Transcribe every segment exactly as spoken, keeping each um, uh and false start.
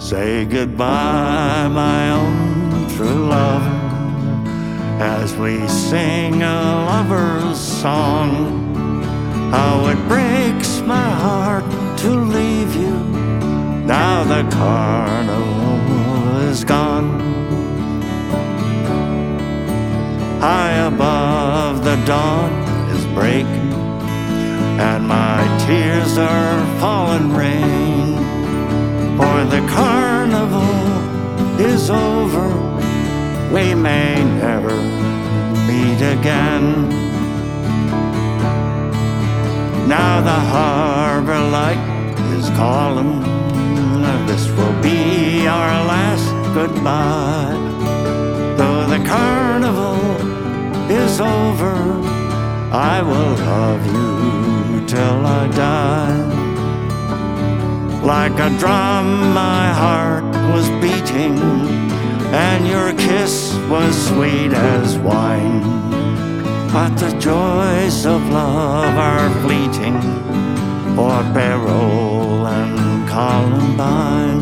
Say goodbye, my own true lover, as we sing a lover's song. How it breaks my heart to leave you, now the carnival is gone. High above the dawn is breaking, and my tears are falling rain. For the carnival is over, we may never meet again. Now the harbor light is calling, this will be our last goodbye. Though the carnival is over, I will love you till I die. Like a drum my heart was beating, and your kiss was sweet as wine. But the joys of love are fleeting, for Beryl and Columbine.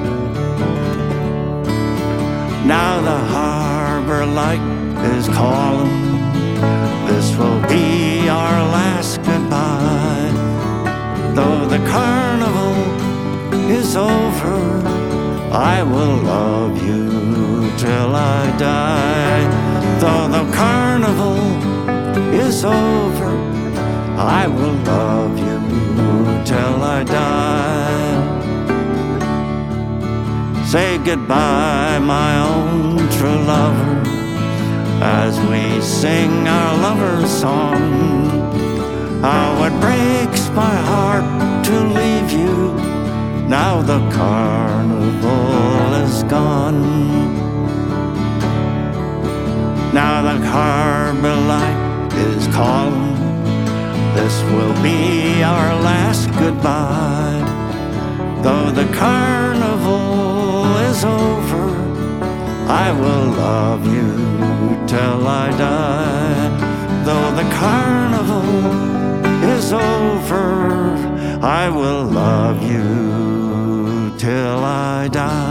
Now the harbor light is calling, this will be our last goodbye. Though the carnival is over, I will love you till I die. Though the carnival is over, I will love you till I die. Say goodbye, my own true lover, as we sing our lover's song. How it breaks my heart to leave you, now the carnival is gone. Now the harbor light is calling, this will be our last goodbye. Though the carnival is over, I will love you till I die. Though the carnival is over, I will love you till I die.